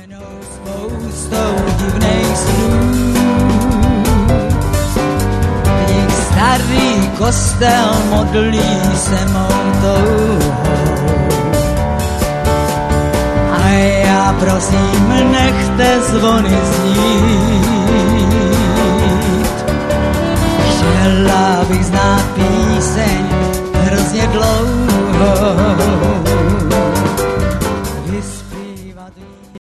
Spoustou divných snů. Vždyť starý kostel modlí se mou touhou. A já prosím, nechte zvony znít. Chtěla bych znát